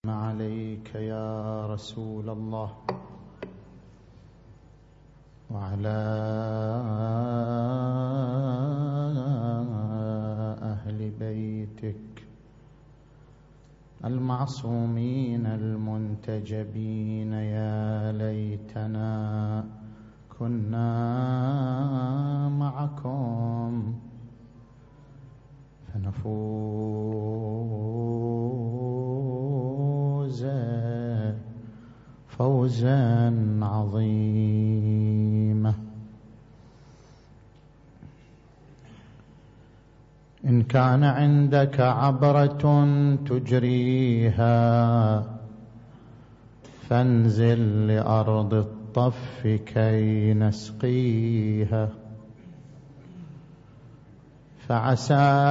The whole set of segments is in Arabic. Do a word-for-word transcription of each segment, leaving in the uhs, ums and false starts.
عليك يا رسول الله وعلى أهل بيتك المعصومين المنتجبين. يا ليتنا كنا معكم فنفوز فوزا عظيما. إن كان عندك عبرة تجريها فانزل لأرض الطف كي نسقيها، فعسى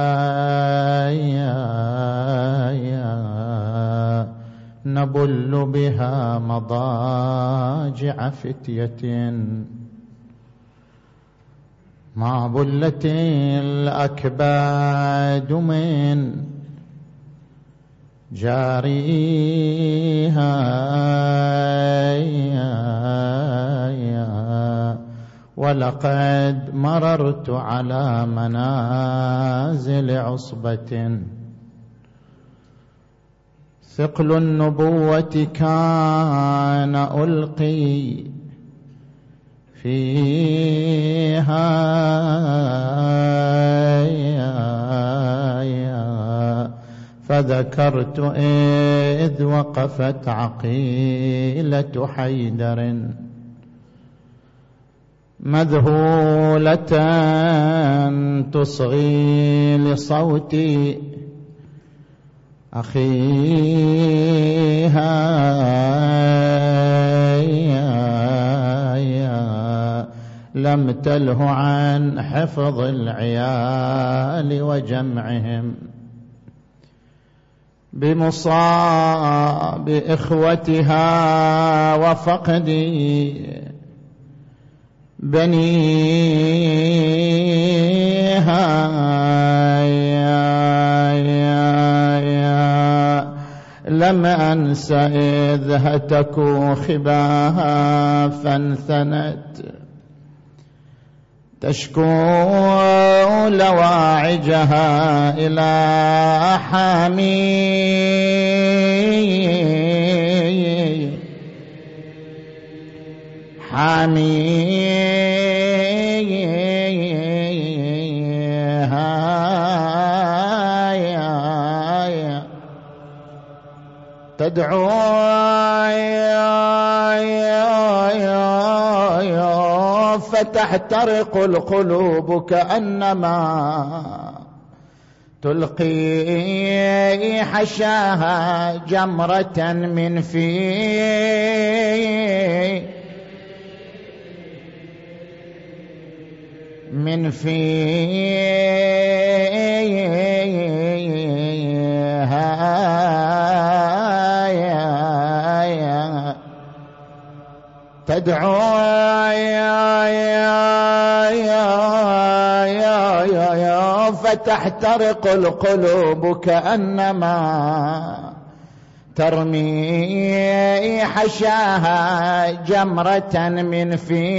نبل بها مضاجع فتية ما بلت الأكباد من جاريها. ولقد مررت على منازل عصبة ثقل النبوة كان ألقي فيها، فذكرت إذ وقفت عقيلة حيدر مذهولة تصغي لصوتي أخيها. لم تله عن حفظ العيال وجمعهم بمصاب إخوتها وفقد بنيها. لم أنس إذ هتكوا خباها فانثنت تشكو لواعجها إلى حامي حاميها. تدعو فتحترق القلوب كأنما تلقي حشاها جمرة من في من فيها. تدعو فتحترق القلوب كأنما ترمي حشاها جمرة من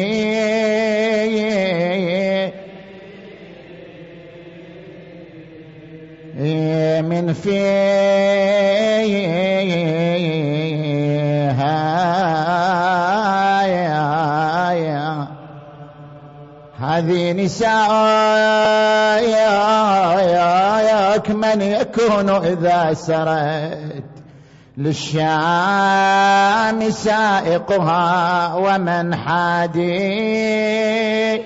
في من فيها. هذه نساءك من يكون إذا سرت للشام سائقها ومن حادي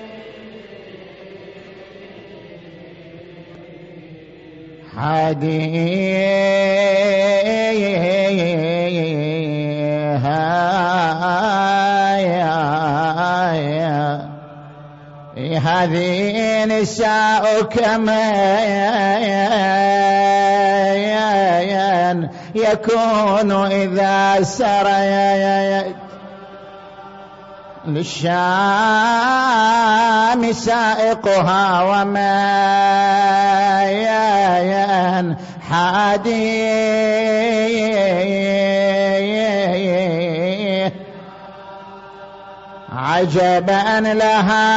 حاديها. هذه نساؤك من يكون إذا سريت للشام سائقها ومن حادي عجبا لها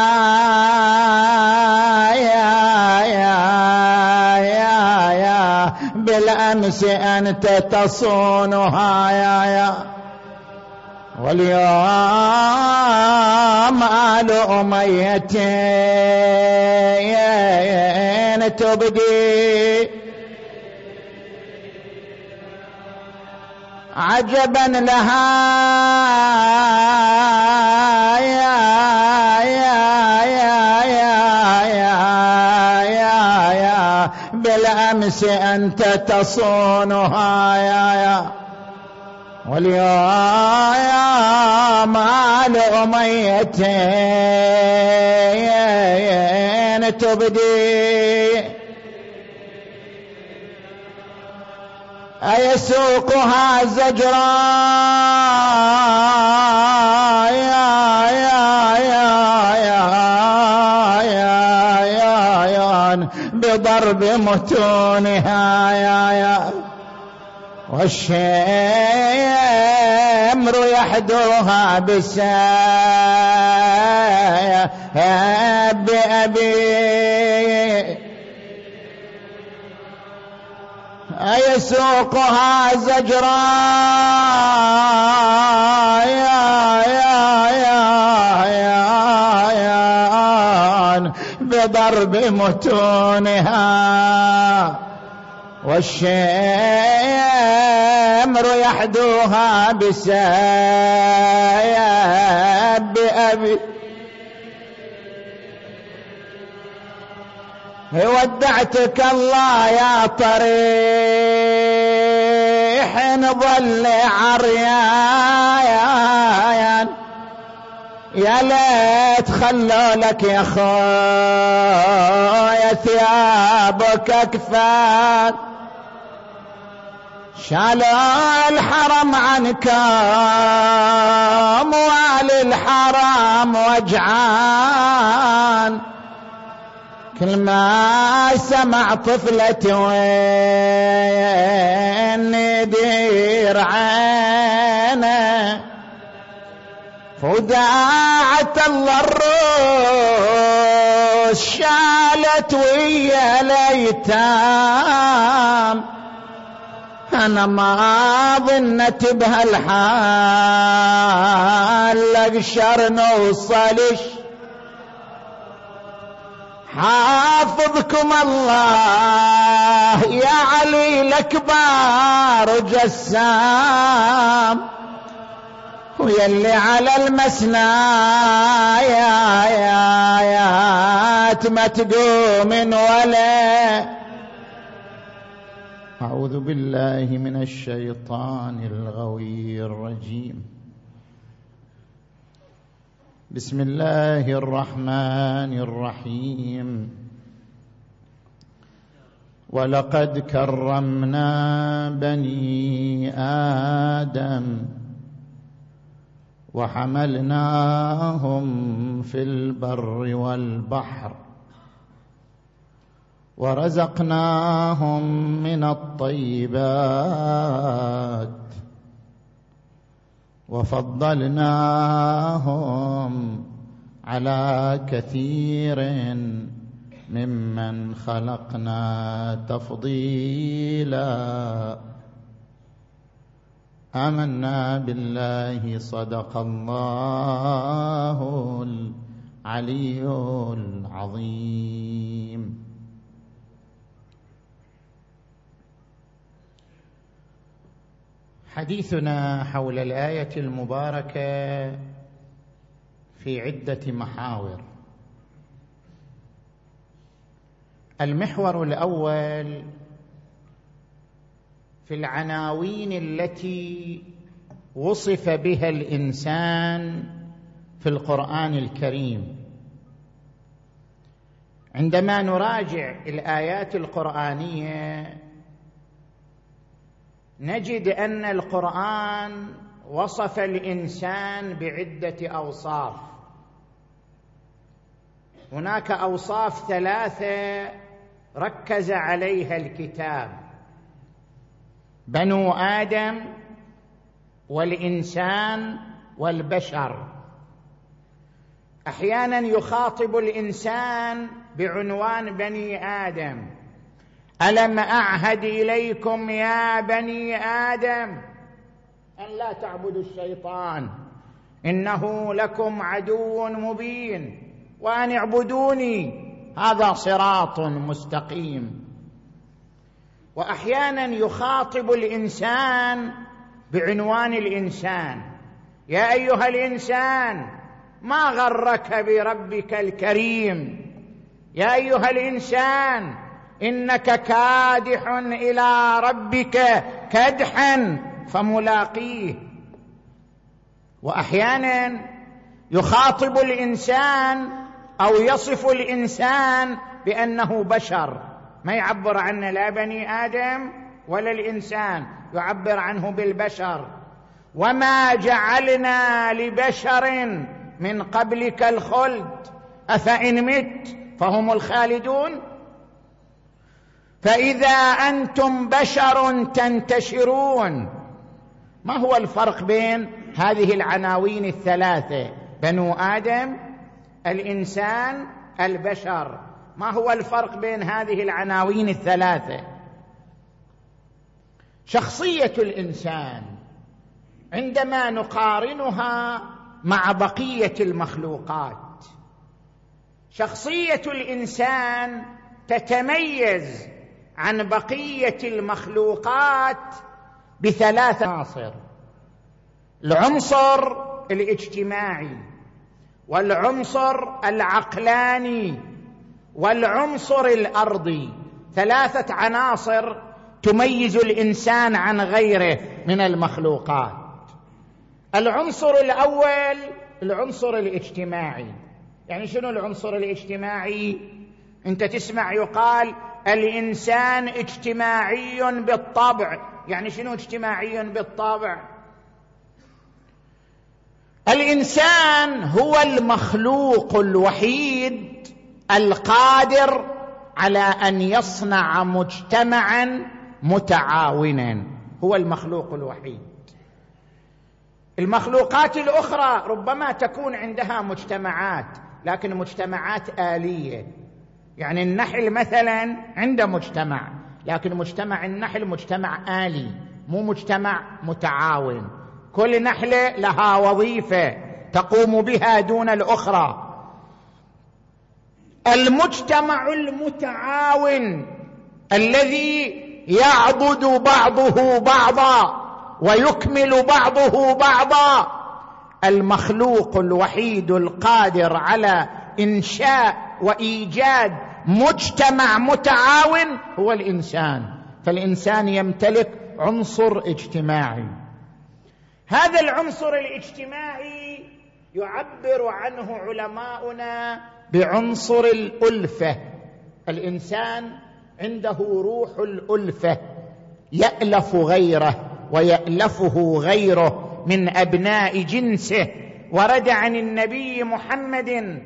يا يا يا يا بالأمس أنت تصونها يا يا واليوم آل أمية تبدي عجبا لها يا يا يا يا يا يا بالأمس أنت تصونها يا يا واليوم آل أمية تبدي أيسوقها زجرا يا يا يا يا يا يا بضرب متونها يا يا والشمر يحدوها بالسياب أبي أيسوقها زجرا يا يا يا يا بضرب متونها والشمر يحدوها بسياب أبي ودعتك الله يا طريح نظل عريان يا ليت خلوا لك يا خويا ثيابك اكفان شالوا الحرم عنك اموال الحرام وجعان كل ما سمع طفلة وين يدير عينه فوداعة الله الروس شالت ويا ليتام أنا ما ظنت بهالحال أقشر نوصلش حافظكم الله يا علي الأكبر جسام ويلي على المسنى يا يا يا ما تقوم ولا أعوذ بالله من الشيطان الغوي الرجيم بسم الله الرحمن الرحيم ولقد كرمنا بني آدم وحملناهم في البر والبحر ورزقناهم من الطيبات وفضلناهم على كثير ممن خلقنا تفضيلا آمنا بالله صدق الله العلي العظيم. حديثنا حول الآية المباركة في عدة محاور. المحور الأول في العناوين التي وصف بها الإنسان في القرآن الكريم. عندما نراجع الآيات القرآنية نجد أن القرآن وصف الإنسان بعدة أوصاف. هناك أوصاف ثلاثة ركز عليها الكتاب: بنو آدم والإنسان والبشر. أحيانا يخاطب الإنسان بعنوان بني آدم: ألم أعهد إليكم يا بني آدم أن لا تعبدوا الشيطان إنه لكم عدو مبين وأن اعبدوني هذا صراط مستقيم. وأحيانا يخاطب الإنسان بعنوان الإنسان: يا أيها الإنسان ما غرك بربك الكريم، يا أيها الإنسان إنك كادح إلى ربك كدحا فملاقيه. وأحيانا يخاطب الإنسان أو يصف الإنسان بأنه بشر، ما يعبر عنه لا بني آدم ولا الإنسان، يعبر عنه بالبشر: وما جعلنا لبشر من قبلك الخلد أفإن مت فهم الخالدون. فإذا أنتم بشر تنتشرون. ما هو الفرق بين هذه العناوين الثلاثة؟ بنو آدم، الإنسان، البشر. ما هو الفرق بين هذه العناوين الثلاثة؟ شخصية الإنسان عندما نقارنها مع بقية المخلوقات، شخصية الإنسان تتميز عن بقية المخلوقات بثلاث عناصر: العنصر الاجتماعي، والعنصر العقلاني، والعنصر الأرضي. ثلاثة عناصر تميز الإنسان عن غيره من المخلوقات. العنصر الأول العنصر الاجتماعي. يعني شنو العنصر الاجتماعي؟ أنت تسمع يقال الإنسان اجتماعي بالطبع. يعني شنو اجتماعي بالطبع؟ الإنسان هو المخلوق الوحيد القادر على أن يصنع مجتمعا متعاونا، هو المخلوق الوحيد. المخلوقات الأخرى ربما تكون عندها مجتمعات، لكن مجتمعات آلية. يعني النحل مثلا عنده مجتمع، لكن مجتمع النحل مجتمع آلي، مو مجتمع متعاون. كل نحلة لها وظيفة تقوم بها دون الأخرى. المجتمع المتعاون الذي يعضد بعضه بعضا ويكمل بعضه بعضا، المخلوق الوحيد القادر على إنشاء وإيجاد مجتمع متعاون هو الإنسان. فالإنسان يمتلك عنصر اجتماعي. هذا العنصر الاجتماعي يعبر عنه علماؤنا بعنصر الألفة. الإنسان عنده روح الألفة، يألف غيره ويألفه غيره من أبناء جنسه. ورد عن النبي محمد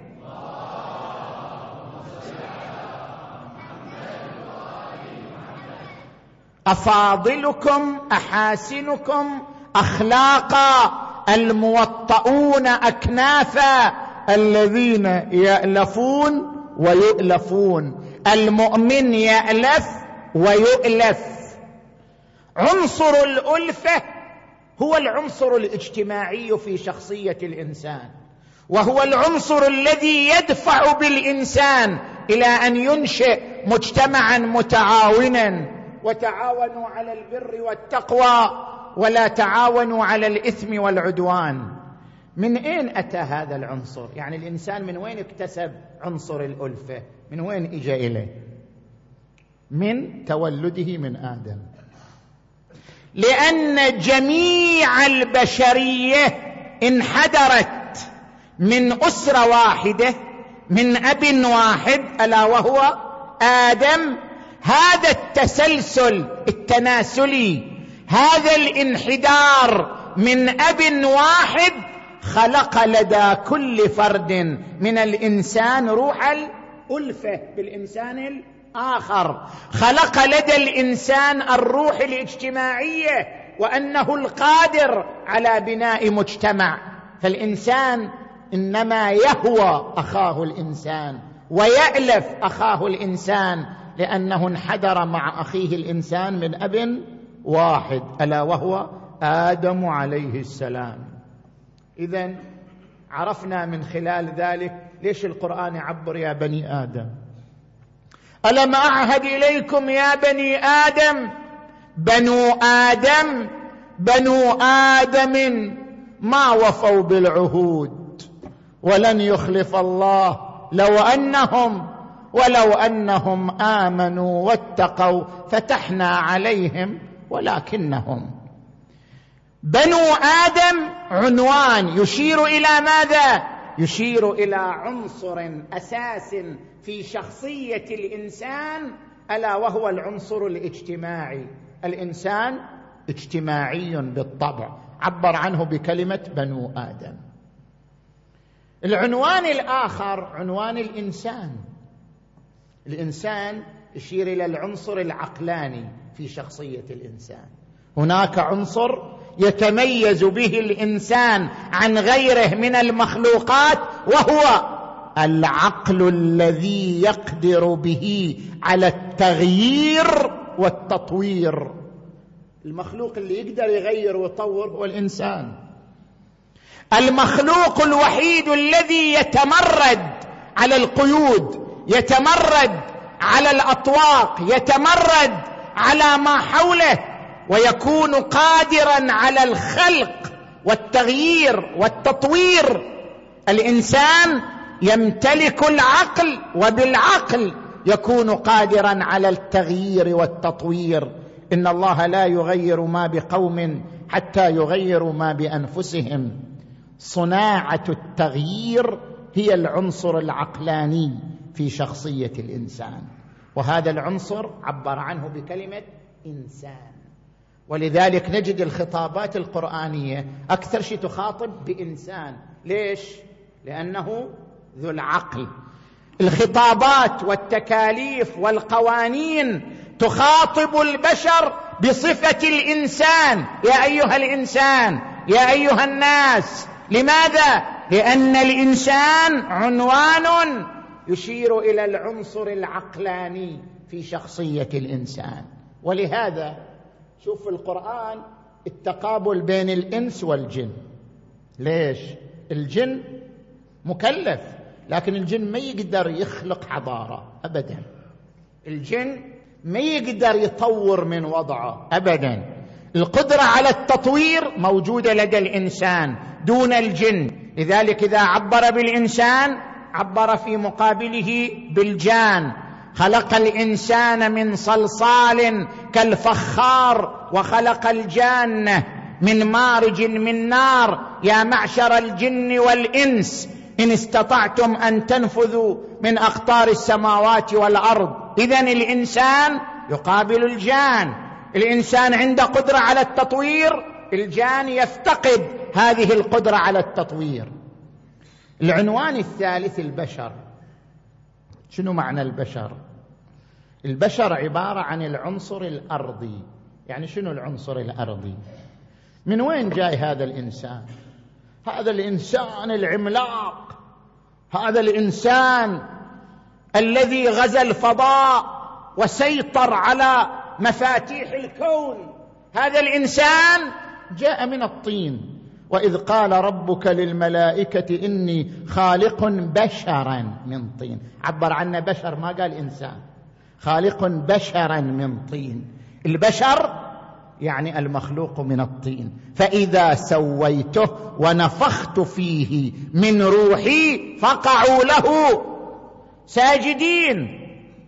أفاضلكم أحاسنكم أخلاقا الموطؤون أكنافا الذين يألفون ويؤلفون. المؤمن يألف ويؤلف. عنصر الألفة هو العنصر الاجتماعي في شخصية الإنسان، وهو العنصر الذي يدفع بالإنسان إلى أن ينشئ مجتمعا متعاونا. وتعاونوا على البر والتقوى ولا تعاونوا على الإثم والعدوان. من أين أتى هذا العنصر؟ يعني الإنسان من وين اكتسب عنصر الألفة؟ من وين إجا إليه؟ من تولده من آدم. لأن جميع البشرية انحدرت من أسرة واحدة، من أب واحد ألا وهو آدم. هذا التسلسل التناسلي، هذا الانحدار من أب واحد خلق لدى كل فرد من الإنسان روح الألفة بالإنسان الآخر، خلق لدى الإنسان الروح الاجتماعية، وأنه القادر على بناء مجتمع. فالإنسان إنما يهوى أخاه الإنسان ويألف أخاه الإنسان، لأنه انحدر مع أخيه الإنسان من أب واحد، ألا وهو آدم عليه السلام. إذن عرفنا من خلال ذلك ليش القرآن يعبر يا بني آدم. ألم أعهد إليكم يا بني آدم، بنو آدم بنو آدم ما وفوا بالعهود ولن يخلف الله لو أنهم ولو أنهم آمنوا واتقوا فتحنا عليهم ولكنهم. بنو آدم عنوان يشير إلى ماذا؟ يشير إلى عنصر أساس في شخصية الإنسان، ألا وهو العنصر الاجتماعي. الإنسان اجتماعي بالطبع، عبر عنه بكلمة بنو آدم. العنوان الآخر عنوان الإنسان. الإنسان يشير إلى العنصر العقلاني في شخصية الإنسان. هناك عنصر يتميز به الإنسان عن غيره من المخلوقات، وهو العقل الذي يقدر به على التغيير والتطوير. المخلوق اللي يقدر يغير ويطور هو الإنسان. المخلوق الوحيد الذي يتمرد على القيود، يتمرد على الأطواق، يتمرد على ما حوله، ويكون قادرا على الخلق والتغيير والتطوير. الإنسان يمتلك العقل، وبالعقل يكون قادرا على التغيير والتطوير. إن الله لا يغير ما بقوم حتى يغيروا ما بأنفسهم. صناعة التغيير هي العنصر العقلاني في شخصية الإنسان، وهذا العنصر عبر عنه بكلمة إنسان. ولذلك نجد الخطابات القرآنية أكثر شيء تخاطب بإنسان. ليش؟ لأنه ذو العقل. الخطابات والتكاليف والقوانين تخاطب البشر بصفة الإنسان. يا أيها الإنسان، يا أيها الناس. لماذا؟ لأن الإنسان عنوان يشير إلى العنصر العقلاني في شخصية الإنسان. ولهذا شوف في القرآن التقابل بين الإنس والجن. ليش؟ الجن مكلف، لكن الجن ما يقدر يخلق حضارة أبدا. الجن ما يقدر يطور من وضعه أبدا. القدرة على التطوير موجودة لدى الإنسان دون الجن. لذلك إذا عبر بالإنسان عبر في مقابله بالجان. خلق الإنسان من صلصال كالفخار وخلق الجان من مارج من نار. يا معشر الجن والإنس إن استطعتم أن تنفذوا من أقطار السماوات والأرض. إذن الإنسان يقابل الجان. الإنسان عنده قدرة على التطوير، الجان يفتقد هذه القدرة على التطوير. العنوان الثالث البشر. شنو معنى البشر؟ البشر عبارة عن العنصر الأرضي. يعني شنو العنصر الأرضي؟ من وين جاي هذا الإنسان؟ هذا الإنسان العملاق، هذا الإنسان الذي غزا الفضاء وسيطر على مفاتيح الكون، هذا الإنسان جاء من الطين. وإذ قال ربك للملائكة إني خالق بشرا من طين. عبر عنه بشر، ما قال إنسان. خالق بشرا من طين. البشر يعني المخلوق من الطين. فإذا سويته ونفخت فيه من روحي فقعوا له ساجدين.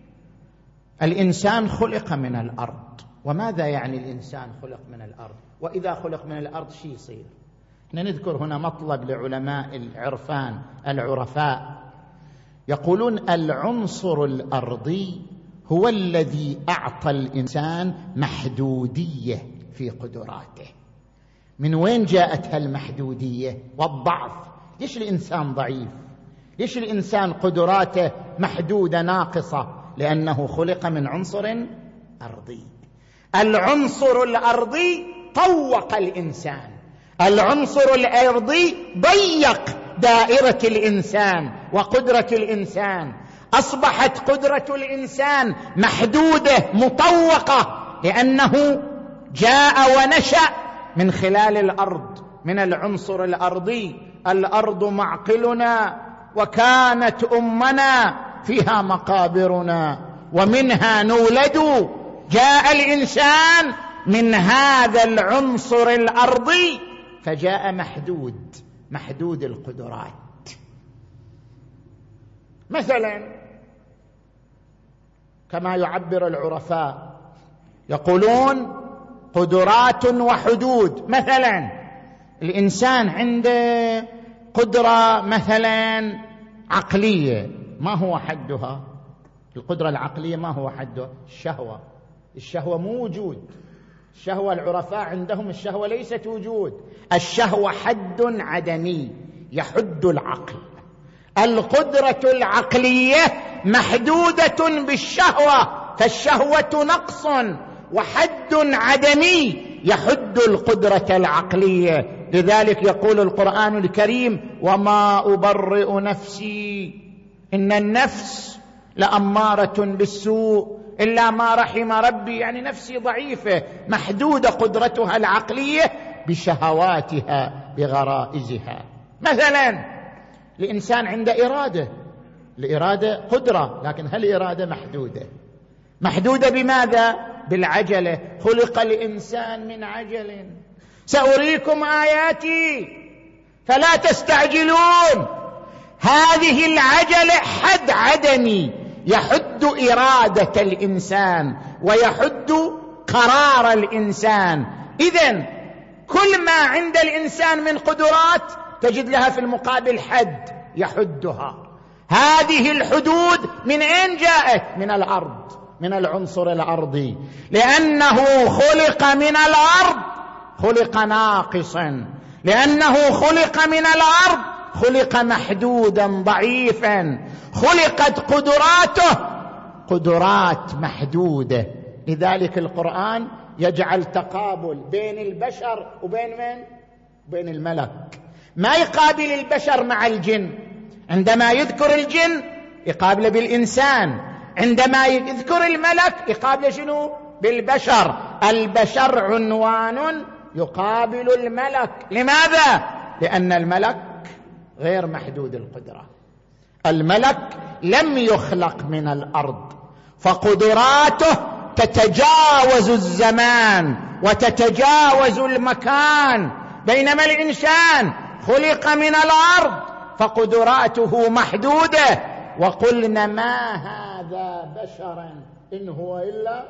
الإنسان خلق من الأرض. وماذا يعني الإنسان خلق من الأرض؟ وإذا خلق من الأرض شي يصير؟ نذكر هنا مطلب لعلماء العرفان العرفاء، يقولون العنصر الأرضي هو الذي أعطى الإنسان محدودية في قدراته. من وين جاءت هالمحدودية والضعف؟ ليش الإنسان ضعيف؟ ليش الإنسان قدراته محدودة ناقصة؟ لأنه خلق من عنصر أرضي. العنصر الأرضي طوق الإنسان. العنصر الأرضي ضيق دائرة الإنسان وقدرة الإنسان، أصبحت قدرة الإنسان محدودة مطوقة، لأنه جاء ونشأ من خلال الأرض، من العنصر الأرضي. الأرض معقلنا وكانت أمنا فيها مقابرنا ومنها نولد. جاء الإنسان من هذا العنصر الأرضي فجاء محدود، محدود القدرات. مثلا كما يعبر العرفاء يقولون قدرات وحدود. مثلا الإنسان عنده قدرة مثلا عقلية، ما هو حدها؟ القدرة العقلية ما هو حدها؟ الشهوة. الشهوة مو وجود. الشهوة العرفاء عندهم الشهوة ليست وجود، الشهوة حد عدمي يحد العقل. القدرة العقلية محدودة بالشهوة، فالشهوة نقص وحد عدمي يحد القدرة العقلية. لذلك يقول القرآن الكريم: وما أبرئ نفسي إن النفس لأمارة بالسوء إلا ما رحم ربي. يعني نفسي ضعيفة محدودة قدرتها العقلية بشهواتها بغرائزها. مثلا الإنسان عنده إرادة، الإرادة قدرة، لكن هل الإرادة محدودة؟ محدودة بماذا؟ بالعجلة. خلق الإنسان من عجل سأريكم آياتي فلا تستعجلون. هذه العجلة حد عدمي يحد إرادة الإنسان ويحد قرار الإنسان. إذن كل ما عند الإنسان من قدرات تجد لها في المقابل حد يحدها. هذه الحدود من أين جاءت؟ من الأرض، من العنصر الأرضي، لأنه خلق من الأرض خلق ناقصا، لأنه خلق من الأرض خلق محدودا ضعيفا، خلقت قدراته قدرات محدودة. لذلك القرآن يجعل تقابل بين البشر وبين من؟ بين الملك. ما يقابل البشر مع الجن، عندما يذكر الجن يقابله بالإنسان، عندما يذكر الملك يقابله شنو؟ بالبشر. البشر عنوان يقابل الملك. لماذا؟ لأن الملك غير محدود القدرة. الملك لم يخلق من الأرض، فقدراته تتجاوز الزمان وتتجاوز المكان، بينما الإنسان خلق من الأرض فقدراته محدودة. وقلنا ما هذا بشرا إن هو إلا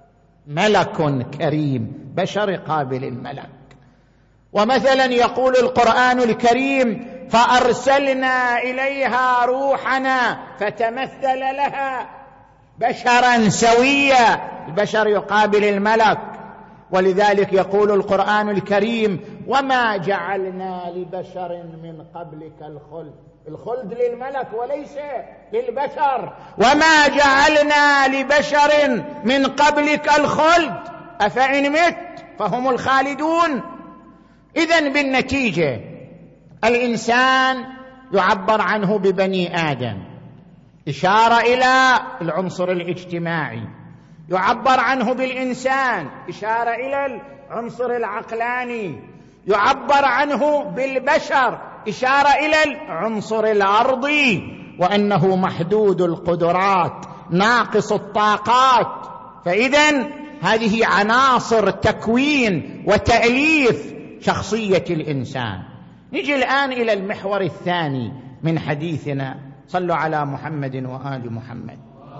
ملك كريم، بشر يقابل الملك. ومثلا يقول القرآن الكريم: فأرسلنا إليها روحنا فتمثل لها بشرا سويا. البشر يقابل الملك. ولذلك يقول القرآن الكريم: وما جعلنا لبشر من قبلك الخلد. الخلد للملك وليس للبشر. وما جعلنا لبشر من قبلك الخلد أفإن مت فهم الخالدون. إذن بالنتيجة الإنسان يعبر عنه ببني آدم، إشارة إلى العنصر الاجتماعي، يعبر عنه بالإنسان، إشارة إلى العنصر العقلاني، يعبر عنه بالبشر، إشارة إلى العنصر الأرضي، وأنه محدود القدرات ناقص الطاقات. فإذن هذه عناصر تكوين وتأليف شخصية الإنسان. نجي الآن إلى المحور الثاني من حديثنا. صلوا على محمد وآل محمد.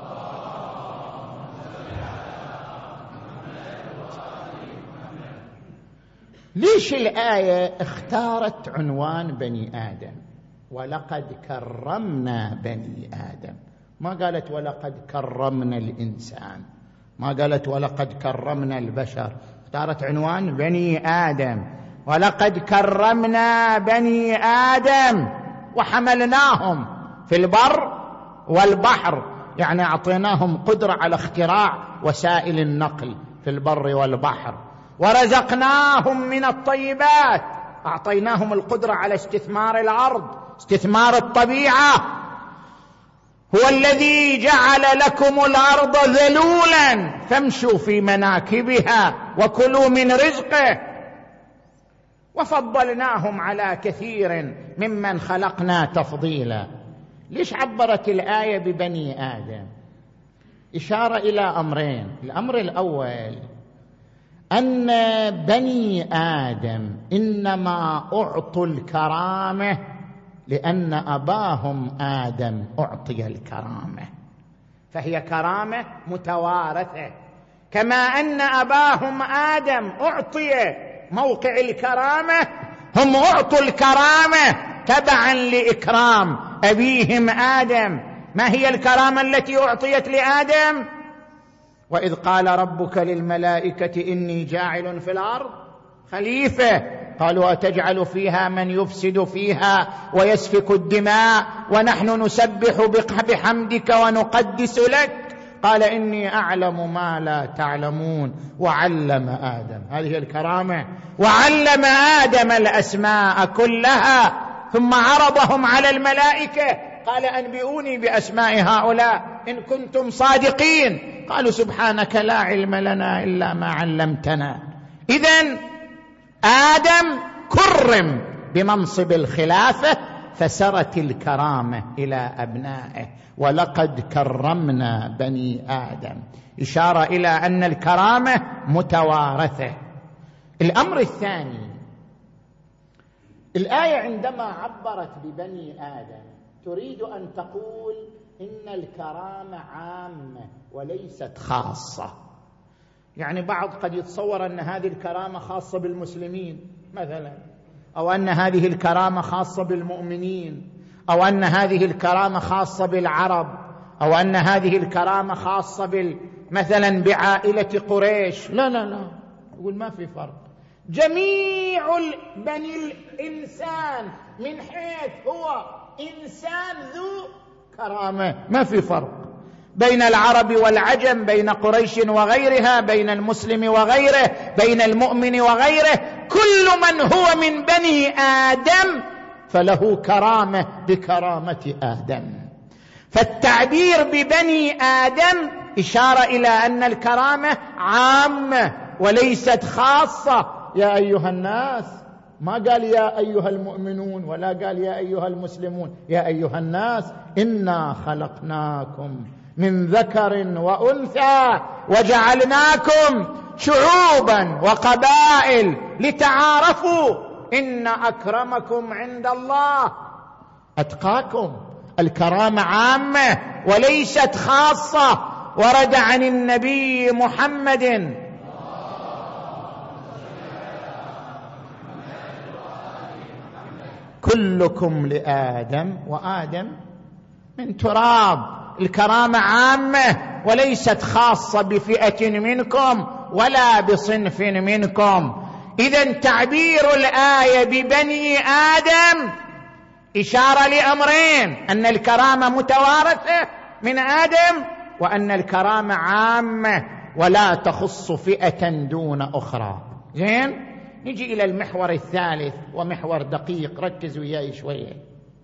ليش الآية اختارت عنوان بني آدم؟ ولقد كرمنا بني آدم، ما قالت ولقد كرمنا الإنسان، ما قالت ولقد كرمنا البشر، اختارت عنوان بني آدم. ولقد كرمنا بني آدم وحملناهم في البر والبحر، يعني أعطيناهم قدرة على اختراع وسائل النقل في البر والبحر، ورزقناهم من الطيبات أعطيناهم القدرة على استثمار الأرض، استثمار الطبيعة. هو الذي جعل لكم الأرض ذلولا فامشوا في مناكبها وكلوا من رزقه، وفضلناهم على كثير ممن خلقنا تفضيلا. ليش عبرت الآية ببني آدم؟ إشارة إلى أمرين. الأمر الأول أن بني آدم إنما أعطوا الكرامة لأن أباهم آدم أعطي الكرامة، فهي كرامة متوارثة. كما أن أباهم آدم أعطي موقع الكرامة، هم أعطوا الكرامة تبعا لإكرام أبيهم آدم. ما هي الكرامة التي أعطيت لآدم؟ وإذ قال ربك للملائكة إني جاعل في الأرض خليفة، قالوا أتجعل فيها من يفسد فيها ويسفك الدماء ونحن نسبح بحمدك ونقدس لك، قال إني أعلم ما لا تعلمون وعلم آدم. هذه الكرامة. وعلم آدم الأسماء كلها ثم عرضهم على الملائكة قال أنبئوني بأسماء هؤلاء إن كنتم صادقين، قالوا سبحانك لا علم لنا إلا ما علمتنا. إذن آدم كرم بمنصب الخلافة فسرت الكرامة إلى أبنائه، ولقد كرمنا بني آدم، إشارة إلى أن الكرامة متوارثة. الأمر الثاني، الآية عندما عبرت ببني آدم تريد أن تقول إن الكرامة عامة وليست خاصة. يعني بعض قد يتصور أن هذه الكرامة خاصة بالمسلمين مثلا، أو أن هذه الكرامة خاصة بالمؤمنين، أو أن هذه الكرامة خاصة بالعرب، أو أن هذه الكرامة خاصة بال... مثلا بعائلة قريش. لا لا لا، يقول ما في فرق. جميع بني الإنسان من حيث هو إنسان ذو كرامة، ما في فرق بين العرب والعجم، بين قريش وغيرها، بين المسلم وغيره، بين المؤمن وغيره. كل من هو من بني آدم فله كرامة بكرامة آدم. فالتعبير ببني آدم إشارة إلى أن الكرامة عامة وليست خاصة. يا أيها الناس، ما قال يا أيها المؤمنون ولا قال يا أيها المسلمون، يا أيها الناس إنا خلقناكم من ذكر وأنثى وجعلناكم شعوبا وقبائل لتعارفوا إن أكرمكم عند الله أتقاكم. الكرامة عامة وليست خاصة. ورد عن النبي محمد كلكم لآدم وآدم من تراب. الكرامة عامة وليست خاصة بفئة منكم ولا بصنف منكم. إذن تعبير الآية ببني آدم إشارة لأمرين: أن الكرامة متوارثة من آدم، وأن الكرامة عامة ولا تخص فئة دون أخرى. زين، نجي إلى المحور الثالث ومحور دقيق، ركزوا وياي شوية.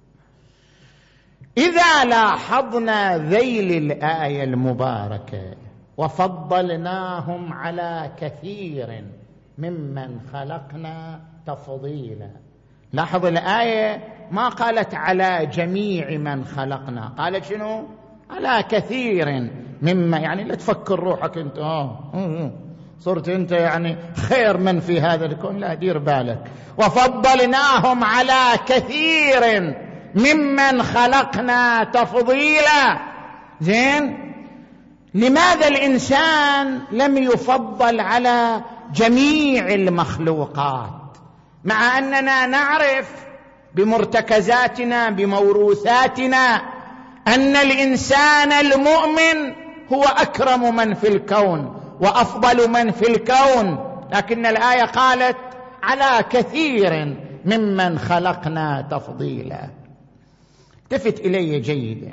إذا لاحظنا ذيل الآية المباركة وفضلناهم على كثير ممن خلقنا تفضيلا، لاحظ الآية ما قالت على جميع من خلقنا، قالت شنو؟ على كثير مما، يعني لا تفكر روحك انت اه صرت انت يعني خير من في هذا الكون، لا، دير بالك. وفضلناهم على كثير ممن خلقنا تفضيلا. زين، لماذا الإنسان لم يفضل على جميع المخلوقات، مع أننا نعرف بمرتكزاتنا بموروثاتنا أن الإنسان المؤمن هو أكرم من في الكون وأفضل من في الكون، لكن الآية قالت على كثير ممن خلقنا تفضيلا. التفت إلي جيدا،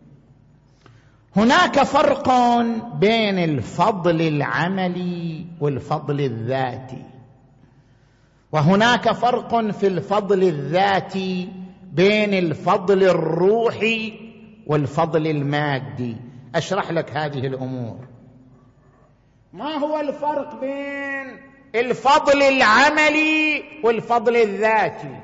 هناك فرق بين الفضل العملي والفضل الذاتي. وهناك فرق في الفضل الذاتي بين الفضل الروحي والفضل المادي. أشرح لك هذه الأمور. ما هو الفرق بين الفضل العملي والفضل الذاتي؟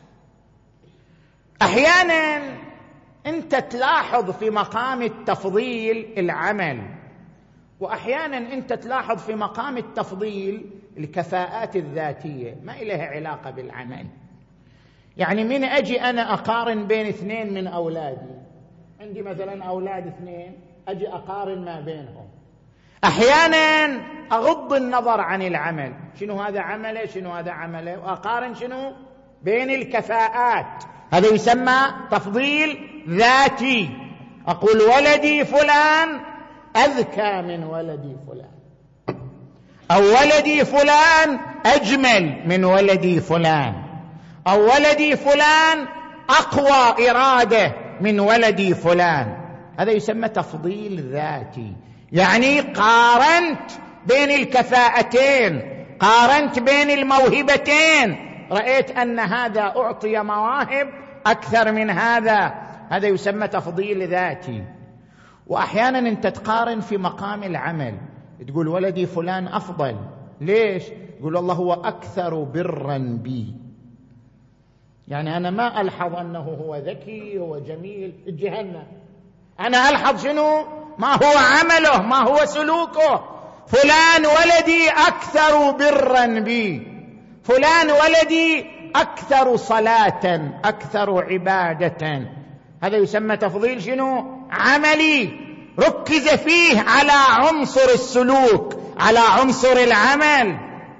أحيانا أنت تلاحظ في مقام التفضيل العمل، وأحيانا أنت تلاحظ في مقام التفضيل الكفاءات الذاتية، ما إليها علاقة بالعمل. يعني من أجي أنا أقارن بين اثنين من أولادي، عندي مثلا أولاد اثنين، أجي أقارن ما بينهم، أحيانا أغض النظر عن العمل، شنو هذا عمله شنو هذا عمله، وأقارن شنو بين الكفاءات. هذا يسمى تفضيل ذاتي. أقول ولدي فلان أذكى من ولدي فلان، أو ولدي فلان أجمل من ولدي فلان، أو ولدي فلان أقوى إرادة من ولدي فلان. هذا يسمى تفضيل ذاتي. يعني قارنت بين الكفاءتين، قارنت بين الموهبتين، رأيت أن هذا أعطي مواهب أكثر من هذا، هذا يسمى تفضيل ذاتي. وأحيانا أنت تقارن في مقام العمل، تقول ولدي فلان أفضل، ليش؟ يقول الله هو أكثر برا بي. يعني أنا ما ألحظ أنه هو ذكي هو جميل الجهنم، أنا ألحظ شنو؟ ما هو عمله، ما هو سلوكه. فلان ولدي أكثر برا بي، فلان ولدي أكثر صلاة أكثر عبادة. هذا يسمى تفضيل شنو؟ عملي، ركز فيه على عنصر السلوك، على عنصر العمل.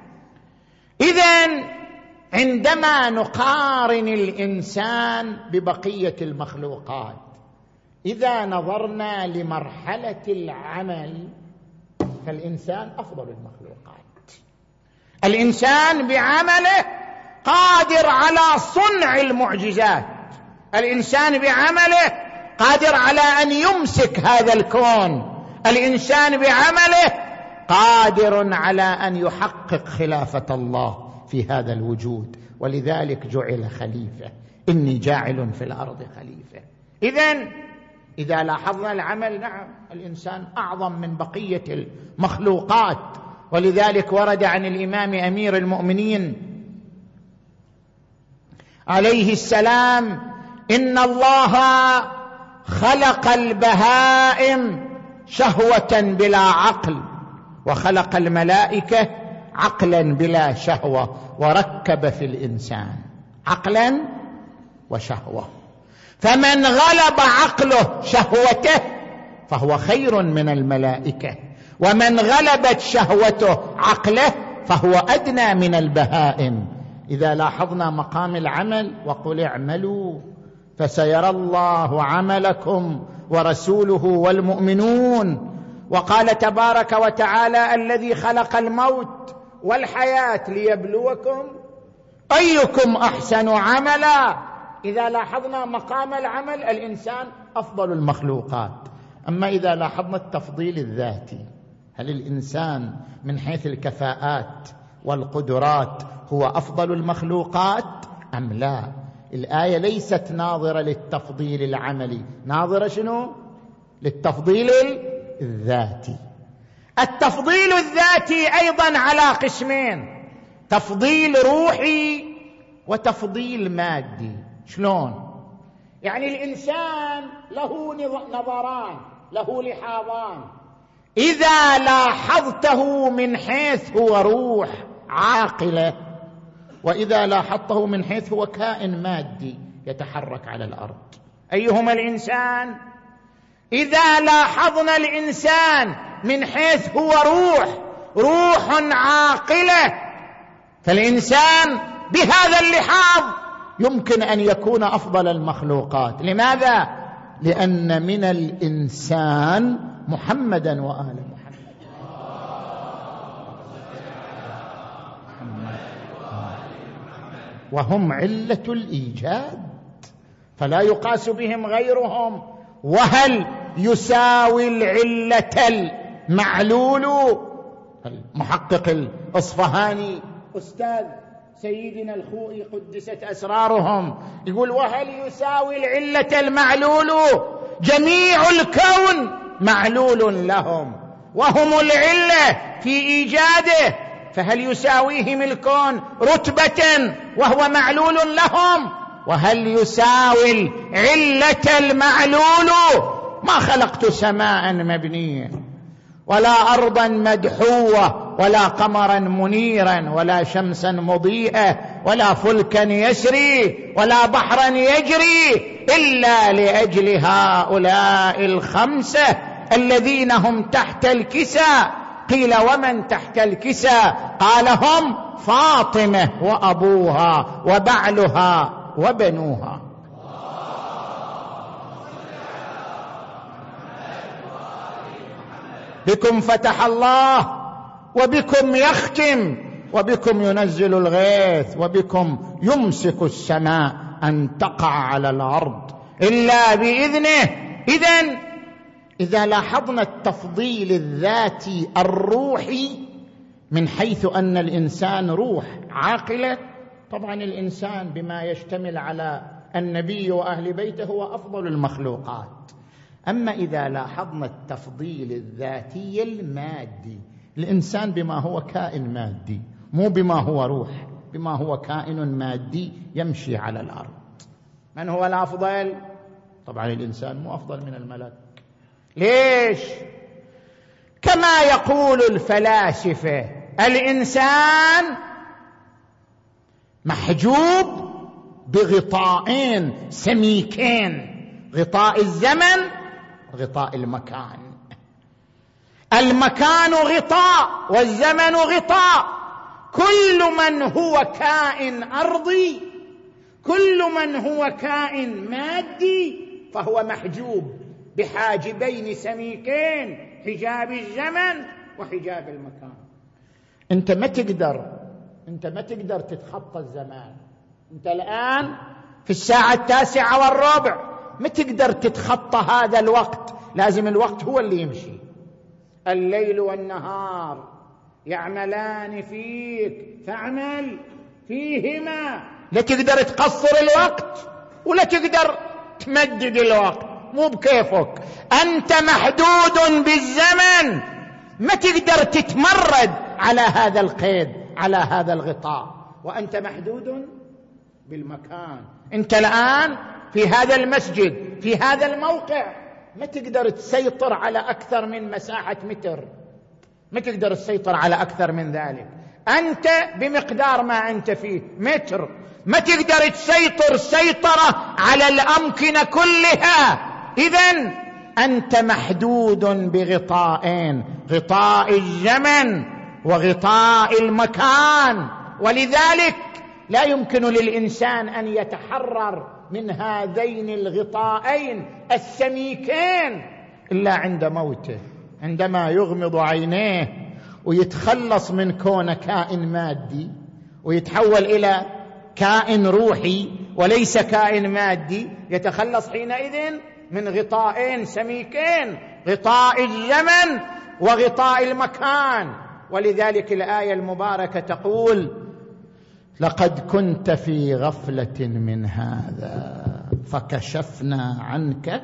إذن عندما نقارن الإنسان ببقية المخلوقات، إذا نظرنا لمرحلة العمل فالإنسان أفضل المخلوقات. الإنسان بعمله قادر على صنع المعجزات، الإنسان بعمله قادر على أن يمسك هذا الكون، الإنسان بعمله قادر على أن يحقق خلافة الله في هذا الوجود، ولذلك جعل خليفة، إني جاعل في الأرض خليفة. إذن إذا لاحظنا العمل، نعم الإنسان أعظم من بقية المخلوقات. ولذلك ورد عن الإمام أمير المؤمنين عليه السلام: إن الله خلق البهائم شهوة بلا عقل، وخلق الملائكة عقلا بلا شهوة، وركب في الإنسان عقلا وشهوة. فمن غلب عقله شهوته فهو خير من الملائكة، ومن غلبت شهوته عقله فهو أدنى من البهائم. إذا لاحظنا مقام العمل: وقل اعملوا فسيرى الله عملكم ورسوله والمؤمنون. وقال تبارك وتعالى: الذي خلق الموت والحياة ليبلوكم أيكم أحسن عملا. إذا لاحظنا مقام العمل الإنسان أفضل المخلوقات. أما إذا لاحظنا التفضيل الذاتي، هل الإنسان من حيث الكفاءات والقدرات هو أفضل المخلوقات أم لا؟ الآية ليست ناظرة للتفضيل العملي، ناظرة شنو؟ للتفضيل الذاتي. التفضيل الذاتي أيضا على قسمين: تفضيل روحي وتفضيل مادي. شلون؟ يعني الإنسان له نظران، له لحاظان. إذا لاحظته من حيث هو روح عاقلة، وإذا لاحظته من حيث هو كائن مادي يتحرك على الأرض، أيهما الإنسان؟ إذا لاحظنا الإنسان من حيث هو روح، روح عاقلة، فالإنسان بهذا اللحاظ يمكن أن يكون أفضل المخلوقات. لماذا؟ لأن من الإنسان محمدا وآل محمد. وهم علة الإيجاد، فلا يقاس بهم غيرهم. وهل يساوي العلة المعلول؟ المحقق الأصفهاني أستاذ سيدنا الخوئي قدست أسرارهم يقول: وهل يساوي العلة المعلول؟ جميع الكون معلول لهم وهم العلة في إيجاده، فهل يساويهم الكون رتبة وهو معلول لهم؟ وهل يساوي العلة المعلول؟ ما خلقت سماء مبنية ولا أرضا مدحوة ولا قمرا منيرا ولا شمسا مضيئة ولا فلكا يسري ولا بحرا يجري إلا لأجل هؤلاء الخمسة الذين هم تحت الكساء. قيل: ومن تحت الكساء؟ قال: هم فاطمة وأبوها وبعلها وبنوها. بكم فتح الله وبكم يختم وبكم ينزل الغيث وبكم يمسك السماء أن تقع على الأرض إلا بإذنه. إذن إذا لاحظنا التفضيل الذاتي الروحي من حيث أن الإنسان روح عاقلة، طبعا الإنسان بما يشتمل على النبي وأهل بيته هو أفضل المخلوقات. أما إذا لاحظنا التفضيل الذاتي المادي، الإنسان بما هو كائن مادي، مو بما هو روح، بما هو كائن مادي يمشي على الأرض. من هو الأفضل؟ طبعا الإنسان مو أفضل من الملك. ليش؟ كما يقول الفلاسفة، الإنسان محجوب بغطائين سميكين: غطاء الزمن وغطاء المكان. المكان غطاء والزمن غطاء. كل من هو كائن أرضي، كل من هو كائن مادي، فهو محجوب بحاجبين سميكين: حجاب الزمن وحجاب المكان. انت ما تقدر انت ما تقدر تتخطى الزمان. انت الآن في الساعة التاسعة والربع، ما تقدر تتخطى هذا الوقت، لازم الوقت هو اللي يمشي. الليل والنهار يعملان فيك فاعمل فيهما. لا تقدر تقصر الوقت ولا تقدر تمدد الوقت، مو بكيفك. أنت محدود بالزمن، ما تقدر تتمرد على هذا القيد، على هذا الغطاء. وأنت محدود بالمكان. أنت الآن في هذا المسجد، في هذا الموقع، ما تقدر تسيطر على أكثر من مساحة متر، ما تقدر تسيطر على أكثر من ذلك. أنت بمقدار ما أنت فيه متر، ما تقدر تسيطر سيطرة على الأمكنة كلها. إذن أنت محدود بغطائين: غطاء الزمن وغطاء المكان. ولذلك لا يمكن للإنسان أن يتحرر من هذين الغطائين السميكين إلا عند موته، عندما يغمض عينيه ويتخلص من كون كائن مادي ويتحول إلى كائن روحي وليس كائن مادي، يتخلص حينئذ من غطائين سميكين: غطاء الزمن وغطاء المكان. ولذلك الآية المباركة تقول: لقد كنت في غفلة من هذا فكشفنا عنك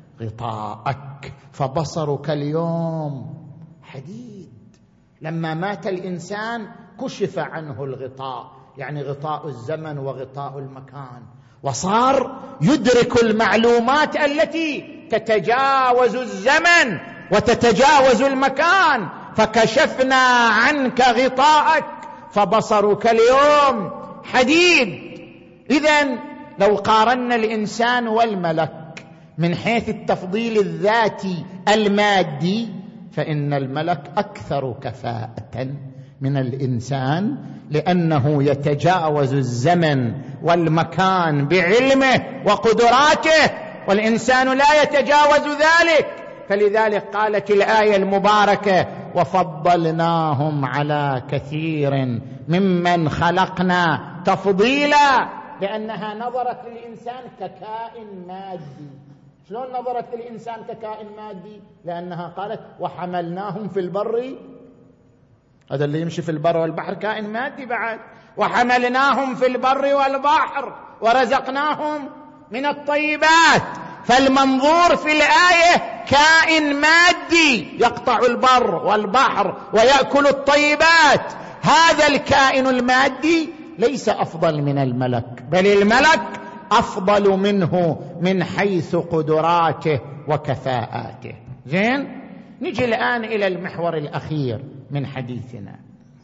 غطاءك فبصرك اليوم حديد. لما مات الإنسان كشف عنه الغطاء، يعني غطاء الزمن وغطاء المكان، وصار يدرك المعلومات التي تتجاوز الزمن وتتجاوز المكان. فكشفنا عنك غطاءك فبصرك اليوم حديد. إذن لو قارنا الإنسان والملك من حيث التفضيل الذاتي المادي، فإن الملك أكثر كفاءة من الإنسان، لأنه يتجاوز الزمن والمكان بعلمه وقدراته، والإنسان لا يتجاوز ذلك. فلذلك قالت الآية المباركة: وفضلناهم على كثير ممن خلقنا تفضيلا، لأنها نظرت للإنسان ككائن مادي. شلون نظرت للإنسان ككائن مادي؟ لأنها قالت: وحملناهم في البر. هذا اللي يمشي في البر والبحر كائن مادي بعد. وحملناهم في البر والبحر ورزقناهم من الطيبات. فالمنظور في الآية كائن مادي يقطع البر والبحر ويأكل الطيبات. هذا الكائن المادي ليس أفضل من الملك، بل الملك أفضل منه من حيث قدراته وكفاءاته. زين، نجي الآن إلى المحور الأخير من حديثنا.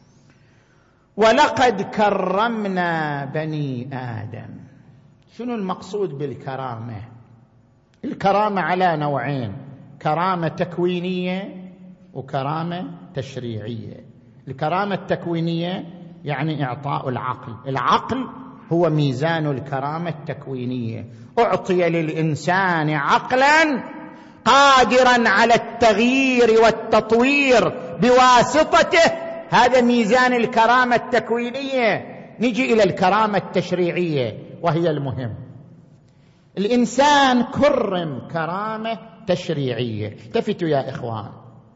ولقد كرمنا بني آدم. شنو المقصود بالكرامة؟ الكرامة على نوعين: كرامة تكوينية وكرامة تشريعية. الكرامة التكوينية يعني إعطاء العقل. العقل هو ميزان الكرامة التكوينية. أعطي للإنسان عقلا قادرا على التغيير والتطوير بواسطته، هذا ميزان الكرامة التكوينية. نجي إلى الكرامة التشريعية وهي المهم. الإنسان كرم كرامة تشريعية. التفتوا يا إخوان،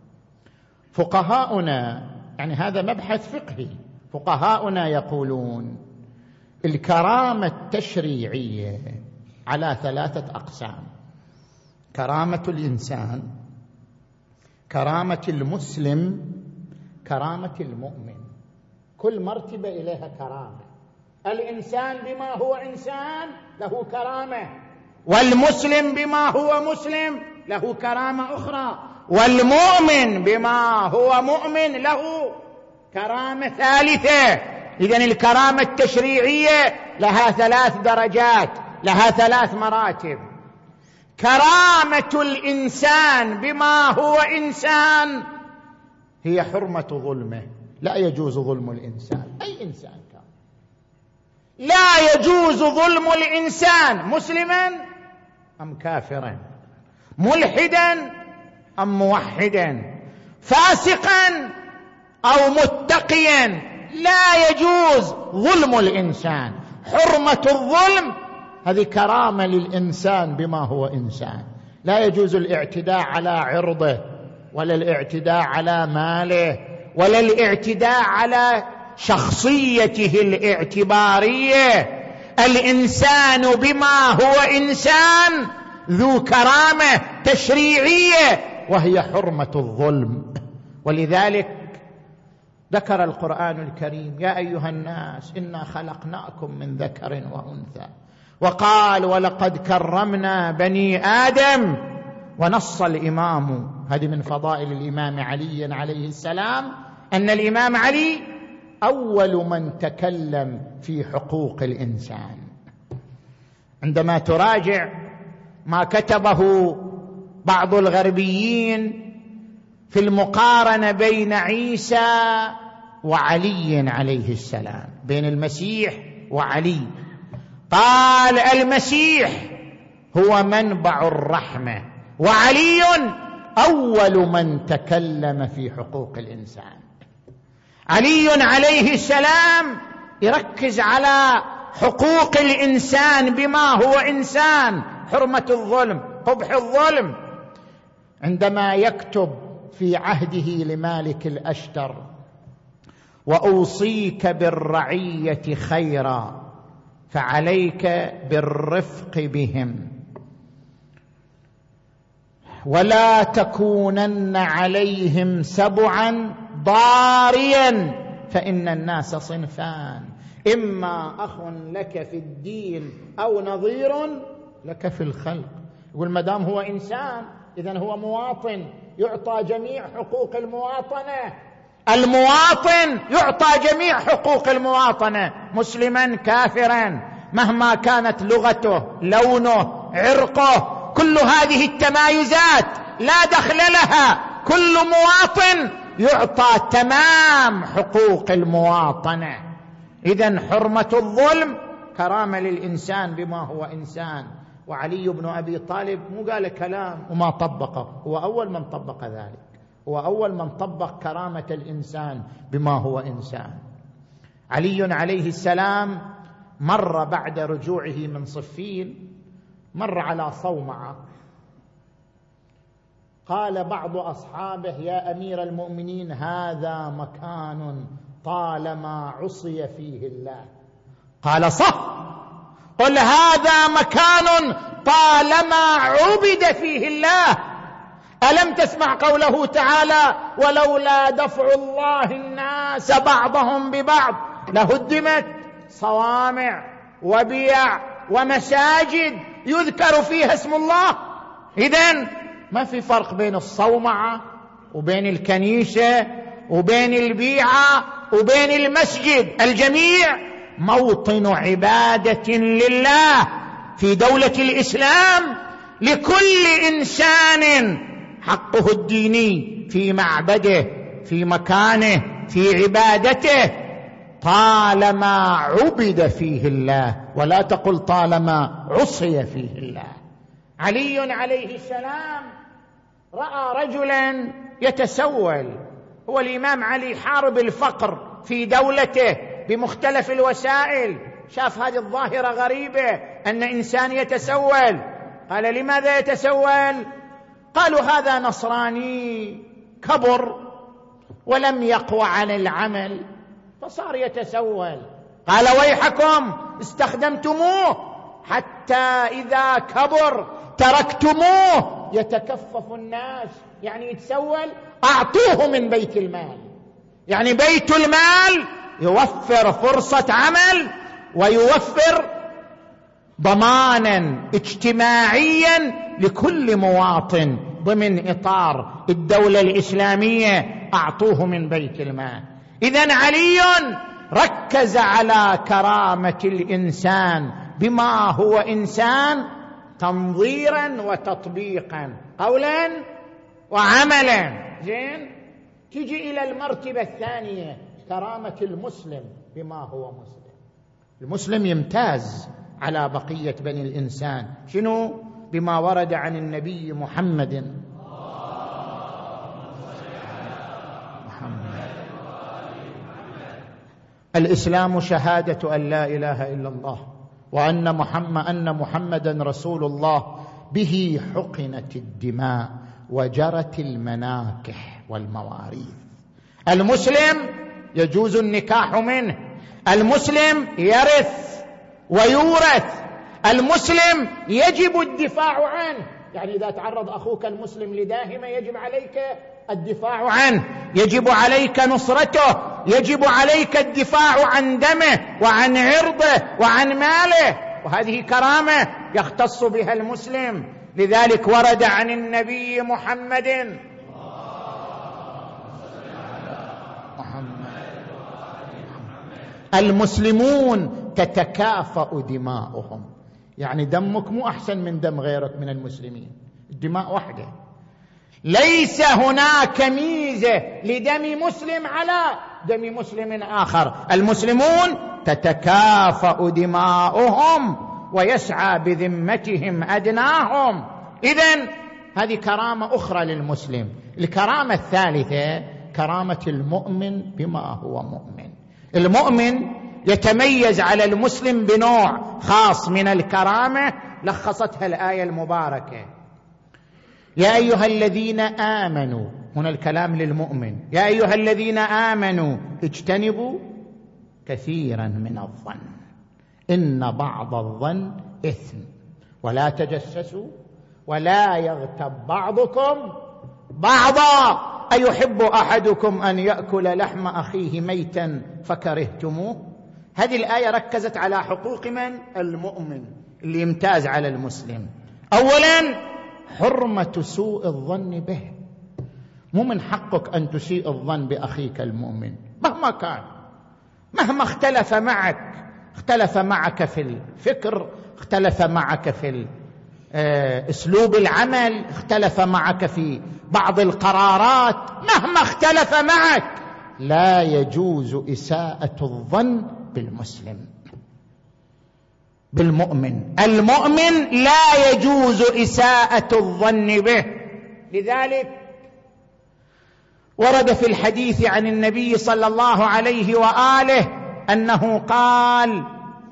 فقهاؤنا، يعني هذا مبحث فقهي، فقهاؤنا يقولون الكرامة التشريعية على ثلاثة أقسام: كرامة الإنسان، كرامة المسلم، كرامة المؤمن. كل مرتبة إليها كرامة. الإنسان بما هو إنسان له كرامة، والمسلم بما هو مسلم له كرامة أخرى، والمؤمن بما هو مؤمن له كرامة ثالثة. إذن الكرامة التشريعية لها ثلاث درجات، لها ثلاث مراتب. كرامة الإنسان بما هو إنسان هي حرمة ظلمه. لا يجوز ظلم الإنسان، أي إنسان كان، لا يجوز ظلم الإنسان، مسلما أم كافرا، ملحدا أم موحدا، فاسقا أو متقيا، لا يجوز ظلم الإنسان. حرمة الظلم هذه كرامة للإنسان بما هو إنسان. لا يجوز الاعتداء على عرضه، ولا الاعتداء على ماله، ولا الاعتداء على شخصيته الاعتبارية. الإنسان بما هو إنسان ذو كرامة تشريعية وهي حرمة الظلم. ولذلك ذكر القرآن الكريم: يا أيها الناس إنا خلقناكم من ذكر وأنثى، وقال: ولقد كرمنا بني آدم. ونص الإمام، هذه من فضائل الإمام علي عليه السلام، أن الإمام علي أول من تكلم في حقوق الإنسان. عندما تراجع ما كتبه بعض الغربيين في المقارنة بين عيسى وعلي عليه السلام، بين المسيح وعلي، قال: المسيح هو منبع الرحمة، وعلي أول من تكلم في حقوق الإنسان. علي عليه السلام يركز على حقوق الإنسان بما هو إنسان، حرمة الظلم، قبح الظلم. عندما يكتب في عهده لمالك الأشتر: وأوصيك بالرعية خيرا فعليك بالرفق بهم، ولا تكونن عليهم سبعا ضاريا، فإن الناس صنفان: إما أخ لك في الدين أو نظير لك في الخلق. يقول ما دام هو إنسان إذن هو مواطن، يعطى جميع حقوق المواطنة. المواطن يعطى جميع حقوق المواطنة، مسلما كافرا، مهما كانت لغته، لونه، عرقه، كل هذه التمايزات لا دخل لها. كل مواطن يعطى تمام حقوق المواطنة. إذن حرمة الظلم كرامة للإنسان بما هو إنسان. وعلي بن أبي طالب مو قال كلام وما طبقه، هو أول من طبق ذلك، هو أول من طبق كرامة الإنسان بما هو إنسان. علي عليه السلام مر بعد رجوعه من صفين، مر على صومعة، قال بعض أصحابه: يا أمير المؤمنين هذا مكان طالما عصي فيه الله. قال صح، قل هذا مكان طالما عبد فيه الله. ألم تسمع قوله تعالى ولولا دفع الله الناس بعضهم ببعض لهدمت صوامع وبيع ومساجد يذكر فيها اسم الله. إذن ما في فرق بين الصومعة وبين الكنيسة وبين البيعة وبين المسجد، الجميع موطن عبادة لله. في دولة الإسلام لكل إنسان حقه الديني في معبده، في مكانه، في عبادته، طالما عبد فيه الله، ولا تقل طالما عصي فيه الله. علي عليه السلام رأى رجلا يتسول، هو الإمام علي حارب الفقر في دولته بمختلف الوسائل، شاف هذه الظاهرة غريبة أن إنسان يتسول، قال لماذا يتسول؟ قالوا هذا نصراني كبر ولم يقوى عن العمل فصار يتسول. قال ويحكم استخدمتموه حتى إذا كبر تركتموه يتكفف الناس، يعني يتسول، أعطوه من بيت المال. يعني بيت المال يوفر فرصة عمل ويوفر ضمانا اجتماعيا لكل مواطن ضمن إطار الدولة الإسلامية، أعطوه من بيت المال. إذن علي ركز على كرامة الإنسان بما هو إنسان تنظيرا وتطبيقا، قولا وعملا. زين، تجي إلى المرتبة الثانية، كرامة المسلم بما هو مسلم. المسلم يمتاز على بقية بني الإنسان، شنو؟ بما ورد عن النبي محمد محمد الإسلام شهادة أن لا إله إلا الله وأن محمد أن محمدا رسول الله، به حقنت الدماء وجرت المناكح والمواريث. المسلم يجوز النكاح منه، المسلم يرث ويورث، المسلم يجب الدفاع عنه. يعني إذا تعرض أخوك المسلم لداهمة يجب عليك الدفاع عنه، يجب عليك نصرته، يجب عليك الدفاع عن دمه وعن عرضه وعن ماله، وهذه كرامة يختص بها المسلم. لذلك ورد عن النبي محمد محمد المسلمون تتكافأ دماؤهم، يعني دمك مو أحسن من دم غيرك من المسلمين، الدماء واحدة، ليس هناك ميزة لدم مسلم على دم مسلم آخر. المسلمون تتكافأ دماؤهم ويسعى بذمتهم أدناهم. إذن هذه كرامة أخرى للمسلم. الكرامة الثالثة كرامة المؤمن بما هو مؤمن. المؤمن يتميز على المسلم بنوع خاص من الكرامة لخصتها الآية المباركة: يا أيها الذين آمنوا، هنا الكلام للمؤمن، يا أيها الذين آمنوا اجتنبوا كثيرا من الظن إن بعض الظن إثم ولا تجسسوا ولا يغتب بعضكم بعضا أيحب أحدكم أن يأكل لحم أخيه ميتا فكرهتموه. هذه الآية ركزت على حقوق من؟ المؤمن اللي يمتاز على المسلم. أولا حرمة سوء الظن به، مو من حقك أن تسيء الظن بأخيك المؤمن مهما كان، مهما اختلف معك، اختلف معك في الفكر، اختلف معك في أسلوب العمل، اختلف معك في بعض القرارات، مهما اختلف معك لا يجوز إساءة الظن بالمسلم بالمؤمن. المؤمن لا يجوز إساءة الظن به. لذلك ورد في الحديث عن النبي صلى الله عليه وآله أنه قال: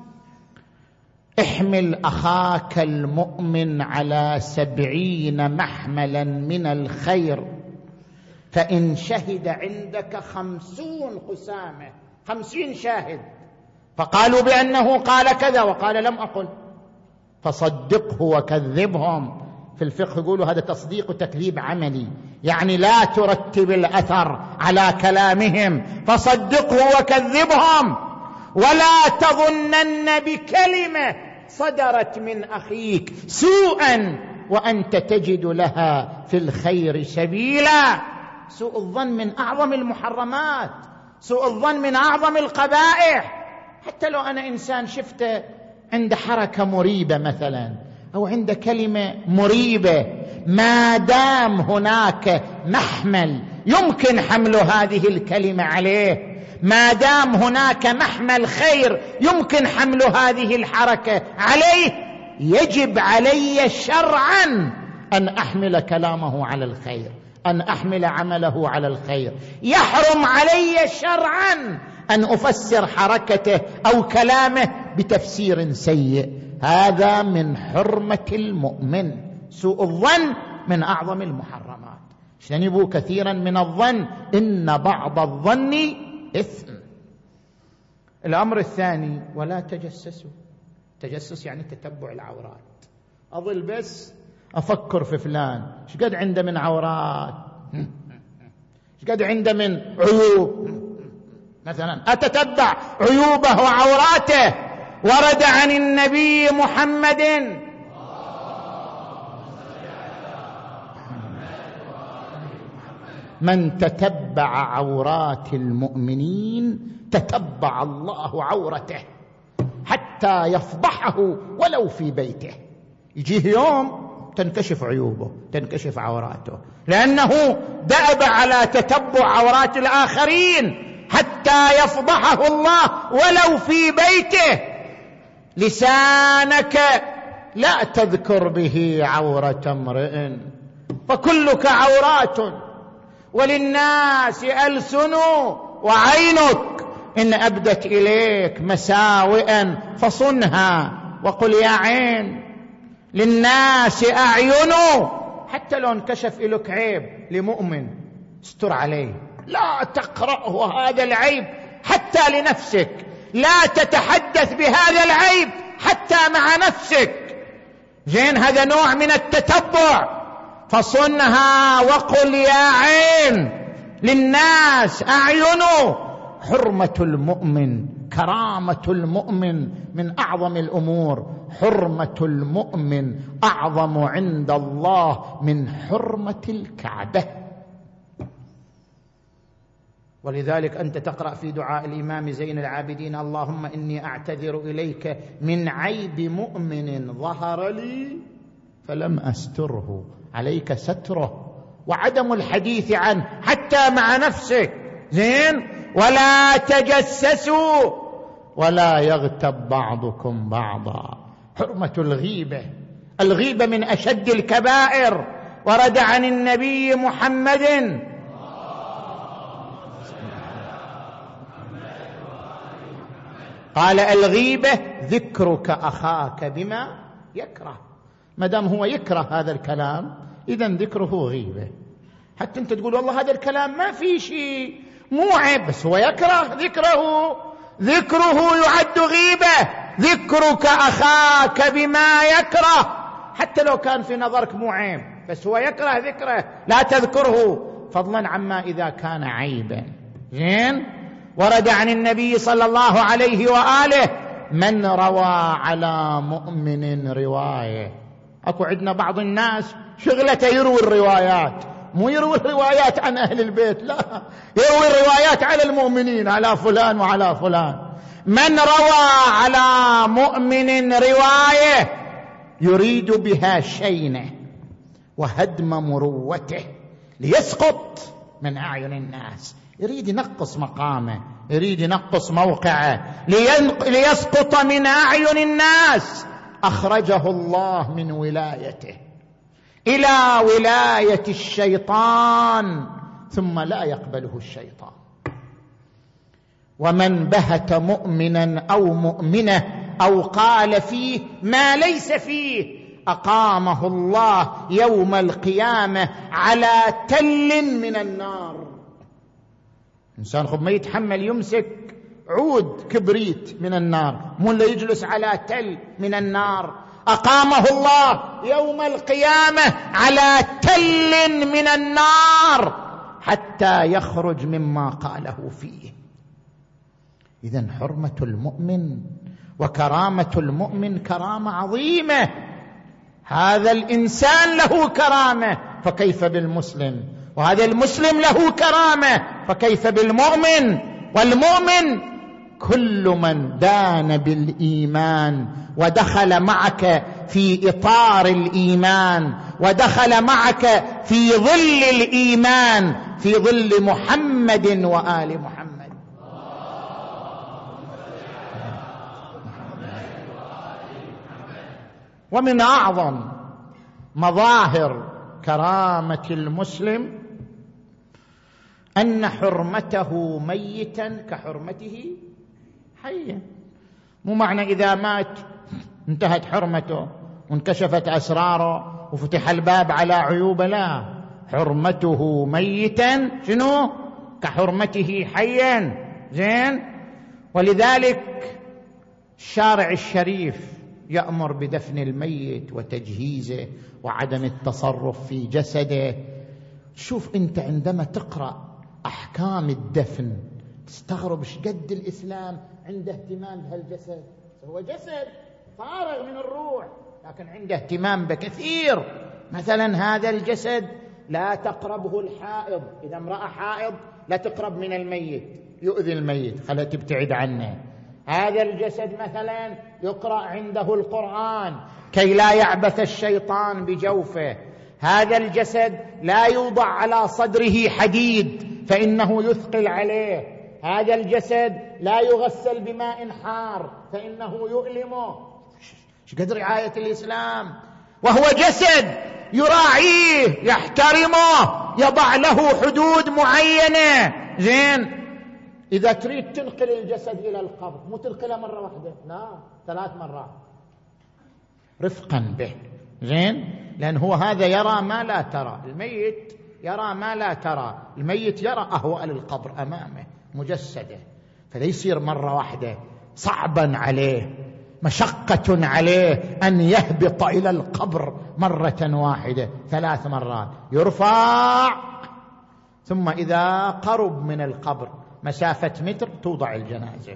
احمل أخاك المؤمن على سبعين محملا من الخير فإن شهد عندك خمسون قسامة خمسين شاهد، فقالوا بأنه قال كذا وقال لم أقل، فصدقه وكذبهم. في الفقه يقولوا هذا تصديق وتكذيب عملي، يعني لا ترتب الأثر على كلامهم، فصدقه وكذبهم، ولا تظنن بكلمة صدرت من أخيك سوءا وأنت تجد لها في الخير سبيلا. سوء الظن من أعظم المحرمات، سوء الظن من أعظم القبائح. حتى لو أنا إنسان شفته عند حركة مريبة مثلا أو عند كلمة مريبة، ما دام هناك محمل يمكن حمل هذه الكلمة عليه، ما دام هناك محمل خير يمكن حمل هذه الحركة عليه، يجب علي شرعا أن أحمل كلامه على الخير، أن أحمل عمله على الخير. يحرم علي شرعا أن أفسر حركته أو كلامه بتفسير سيء. هذا من حرمة المؤمن. سوء الظن من أعظم المحرمات. اجتنبوا كثيرا من الظن إن بعض الظن إثم. الأمر الثاني ولا تجسسوا. تجسس يعني تتبع العورات. أظل بس أفكر في فلان ايش قد عنده من عورات، ايش قد عنده من عيوب، مثلا أتتبع عيوبه وعوراته. ورد عن النبي محمد من تتبع عورات المؤمنين تتبع الله عورته حتى يفضحه ولو في بيته. يجيه يوم تنكشف عيوبه، تنكشف عوراته، لأنه دأب على تتبع عورات الآخرين حتى يفضحه الله ولو في بيته. لسانك لا تذكر به عورة امرئ فكلك عورات وللناس ألسن وعينك إن أبدت إليك مساوئا فصنها وقل يا عين. للناس أعين، حتى لو انكشف إليك عيب لمؤمن استر عليه، لا تقرأه هذا العيب حتى لنفسك، لا تتحدث بهذا العيب حتى مع نفسك. زين، هذا نوع من التتبع. فصنها وقل يا عين للناس أعين. حرمة المؤمن، كرامة المؤمن من أعظم الأمور. حرمة المؤمن أعظم عند الله من حرمة الكعبة. ولذلك أنت تقرأ في دعاء الإمام زين العابدين اللهم إني أعتذر إليك من عيب مؤمن ظهر لي فلم أستره، عليك ستره وعدم الحديث عنه حتى مع نفسك. زين، ولا تجسسوا ولا يغتب بعضكم بعضا. حرمة الغيبة، الغيبة من أشد الكبائر. ورد عن النبي محمد قال الغيبة ذكرك أخاك بما يكره. ما دام هو يكره هذا الكلام إذن ذكره غيبة. حتى أنت تقول والله هذا الكلام ما في شيء، مو عيب، بس هو يكره ذكره، ذكره يعد غيبة. ذكرك أخاك بما يكره، حتى لو كان في نظرك مو عيب بس هو يكره ذكره لا تذكره، فضلا عما إذا كان عيبا. زين. ورد عن النبي صلى الله عليه وآله من روى على مؤمن رواية. أكو عندنا بعض الناس شغلته يروي الروايات، مو يروي الروايات عن أهل البيت، لا، يروي الروايات على المؤمنين، على فلان وعلى فلان. من روى على مؤمن رواية يريد بها شينه وهدم مروته ليسقط من أعين الناس، يريد ينقص مقامه، يريد ينقص موقعه، ليسقط من أعين الناس. أخرجه الله من ولايته إلى ولاية الشيطان ثم لا يقبله الشيطان. ومن بهت مؤمنا أو مؤمنة أو قال فيه ما ليس فيه أقامه الله يوم القيامة على تل من النار. إنسان خب ما يتحمل يمسك عود كبريت من النار، مو اللي يجلس على تل من النار. أقامه الله يوم القيامة على تل من النار حتى يخرج مما قاله فيه. إذن حرمة المؤمن وكرامة المؤمن كرامة عظيمة. هذا الإنسان له كرامة، فكيف بالمسلم؟ وهذا المسلم له كرامة، فكيف بالمؤمن؟ والمؤمن كل من دان بالإيمان ودخل معك في إطار الإيمان، ودخل معك في ظل الإيمان، في ظل محمد وآل محمد. ومن أعظم مظاهر كرامة المسلم أن حرمته ميتا كحرمته حيا. مو معنى إذا مات انتهت حرمته وانكشفت أسراره وفتح الباب على عيوبه، لا، حرمته ميتا شنو؟ كحرمته حيا. زين. ولذلك الشارع الشريف يأمر بدفن الميت وتجهيزه وعدم التصرف في جسده. شوف أنت عندما تقرأ أحكام الدفن تستغرب ايش قد الإسلام عنده اهتمام بهالجسد. هو جسد فارغ من الروح، لكن عنده اهتمام بكثير. مثلا هذا الجسد لا تقربه الحائض، إذا امرأة حائض لا تقرب من الميت، يؤذي الميت، خلها تبتعد عنه. هذا الجسد مثلا يقرأ عنده القرآن كي لا يعبث الشيطان بجوفه. هذا الجسد لا يوضع على صدره حديد فإنه يثقل عليه. هذا الجسد لا يغسل بماء حار فإنه يؤلمه. ايش قد رعاية الإسلام! وهو جسد يراعيه، يحترمه، يضع له حدود معينة. زين. إذا تريد تنقل الجسد إلى القبر مو تنقله مرة واحدة، لا، ثلاث مرات رفقا به. زين. لأن هو هذا يرى ما لا ترى، الميت يرى ما لا ترى، الميت يرى أهوال القبر أمامه مجسده، فلا يصير مرة واحدة، صعبا عليه، مشقة عليه أن يهبط إلى القبر مرة واحدة، ثلاث مرات يرفع، ثم إذا قرب من القبر مسافة متر توضع الجنازة،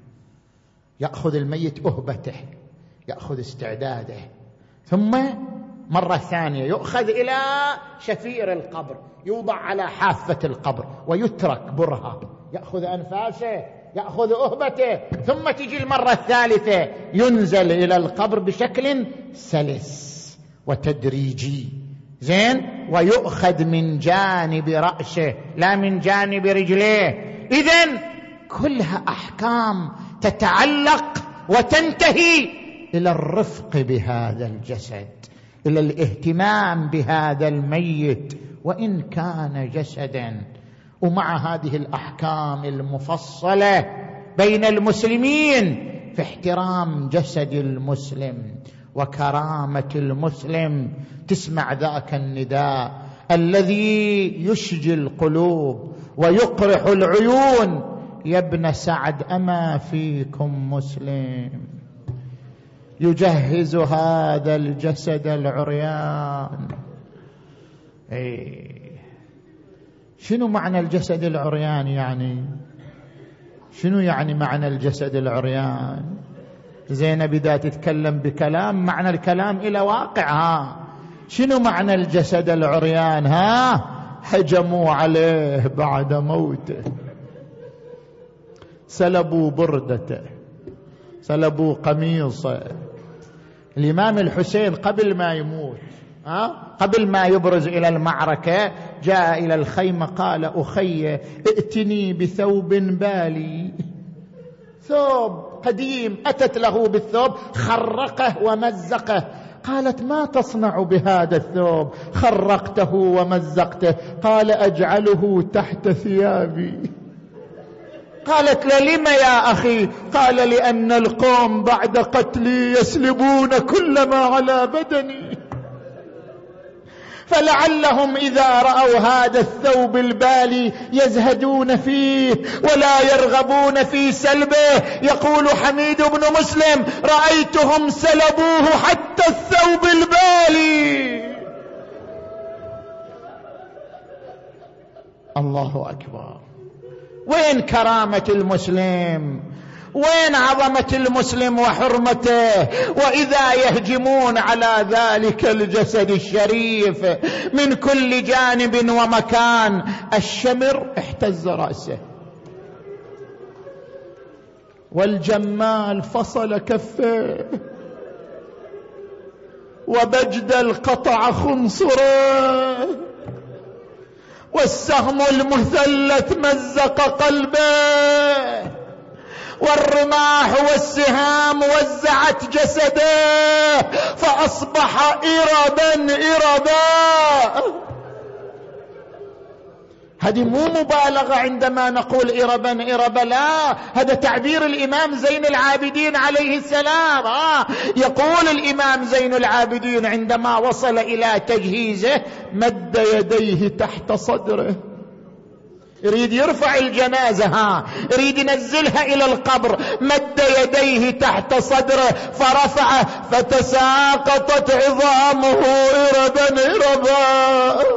يأخذ الميت أهبته، يأخذ استعداده، ثم مرة ثانية يؤخذ إلى شفير القبر، يوضع على حافة القبر ويترك برهة، يأخذ أنفاسه، يأخذ أهبته، ثم تجي المرة الثالثة ينزل إلى القبر بشكل سلس وتدريجي. زين. ويؤخذ من جانب رأسه لا من جانب رجليه. إذن كلها أحكام تتعلق وتنتهي إلى الرفق بهذا الجسد، إلى الاهتمام بهذا الميت وإن كان جسدا. ومع هذه الأحكام المفصلة بين المسلمين في احترام جسد المسلم وكرامة المسلم، تسمع ذاك النداء الذي يشجي القلوب ويقرح العيون: يا ابن سعد أما فيكم مسلم يجهز هذا الجسد العريان. اي شنو معنى الجسد العريان؟ يعني شنو يعني معنى الجسد العريان؟ زينب بدها تتكلم بكلام، معنى الكلام إلى واقع. ها شنو معنى الجسد العريان؟ ها هجموا عليه بعد موته، سلبوا بردته، سلبوا قميصه. الإمام الحسين قبل ما يموت، ها قبل ما يبرز إلى المعركة، جاء إلى الخيمة قال: أخي ائتني بثوب بالي، ثوب قديم أتت له بالثوب، خرقه ومزقه. قالت: ما تصنع بهذا الثوب؟ خرقته ومزقته. قال: أجعله تحت ثيابي. قالت: لم يا أخي؟ قال: لأن القوم بعد قتلي يسلبون كل ما على بدني، فلعلهم إذا رأوا هذا الثوب البالي يزهدون فيه ولا يرغبون في سلبه. يقول حميد بن مسلم: رأيتهم سلبوه حتى الثوب البالي. الله أكبر. وين كرامة المسلم؟ وين عظمة المسلم وحرمته؟ وإذا يهجمون على ذلك الجسد الشريف من كل جانب ومكان. الشمر احتز رأسه، والجمال فصل كفه، وبجدل قطع خنصره، والسهم المثلث مزق قلبه، والرماح والسهام وزعت جسده، فأصبح إربا إربا. هذه مو مبالغة عندما نقول إربا إربا، لا، هذا تعبير الإمام زين العابدين عليه السلام. آه يقول الإمام زين العابدين عندما وصل إلى تجهيزه: مد يديه تحت صدره، يريد يرفع الجنازة، ها يريد ينزلها إلى القبر، مد يديه تحت صدره فرفعه، فتساقطت عظامه إربا إربا.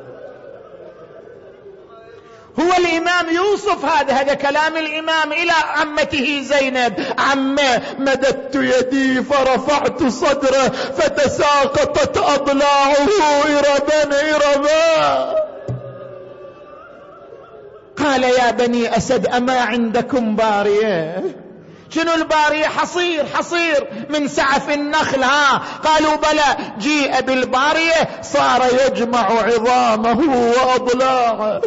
هو الإمام يوصف هذا هذا كلام الإمام إلى عمته زينب: عمه مددت يدي فرفعت صدره فتساقطت أضلاعه إربا إربا. قال: يا بني أسد أما عندكم بارية؟ شنو البارية؟ حصير حصير من سعف النخل. ها قالوا: بلى. جيء بالبارية، صار يجمع عظامه وأضلاعه،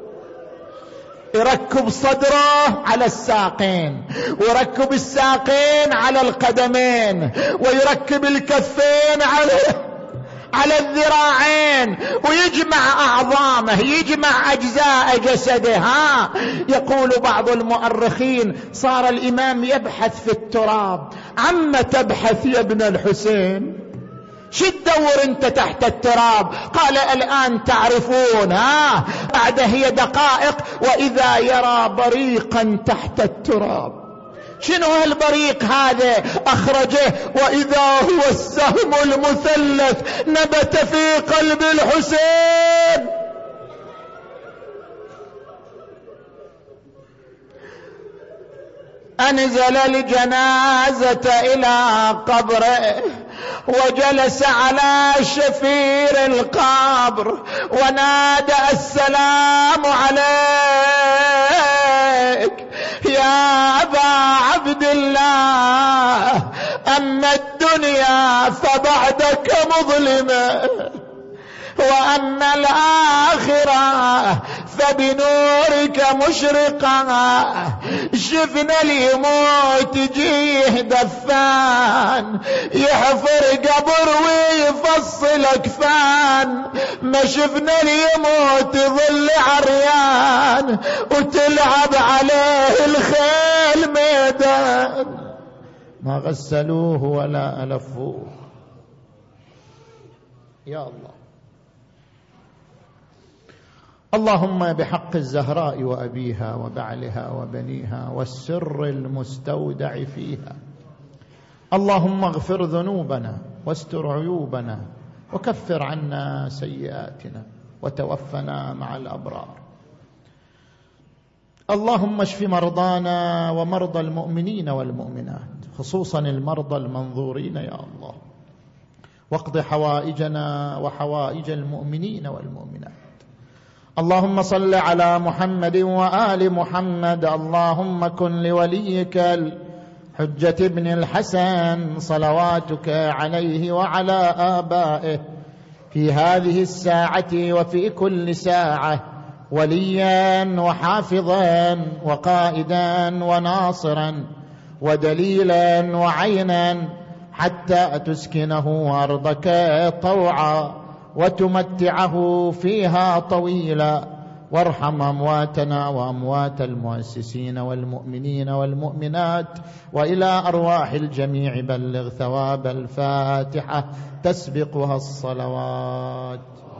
يركب صدره على الساقين، ويركب الساقين على القدمين، ويركب الكفين على على الذراعين، ويجمع أعظامه، يجمع أجزاء جسده. ها يقول بعض المؤرخين: صار الإمام يبحث في التراب. عم تبحث يا ابن الحسين؟ شو تدور انت تحت التراب؟ قال: الآن تعرفون. ها بعد هي دقائق وإذا يرى بريقا تحت التراب. شنو هالبريق هذا؟ أخرجه وإذا هو السهم المثلث نبت في قلب الحسين. أنزل الجنازة إلى قبره، وجلس على شفير القبر، ونادى: السلام عليك يا أبا عبد الله، أما الدنيا فبعدك مظلمة، وأما الآخرة فبنورك مشرقة. شفنا اليموت جيه دفان، يحفر قبر ويفصل أكفان، ما شفنا اليموت ظل عريان وتلعب عليه الخيل ميدان. ما غسلوه ولا ألفوه. يا الله. اللهم بحق الزهراء وأبيها وبعلها وبنيها والسر المستودع فيها، اللهم اغفر ذنوبنا واستر عيوبنا وكفر عنا سيئاتنا وتوفنا مع الأبرار. اللهم اشف مرضانا ومرضى المؤمنين والمؤمنات، خصوصا المرضى المنظورين يا الله، واقض حوائجنا وحوائج المؤمنين والمؤمنات. اللهم صل على محمد وآل محمد. اللهم كن لوليك الحجة ابن الحسن صلواتك عليه وعلى آبائه في هذه الساعة وفي كل ساعة وليا وحافظا وقائدا وناصرا ودليلا وعينا، حتى تسكنه أرضك طوعا وتمتعه فيها طويلا. وارحم أمواتنا وأموات المؤسسين والمؤمنين والمؤمنات، وإلى أرواح الجميع بلغ ثواب الفاتحة تسبقها الصلوات.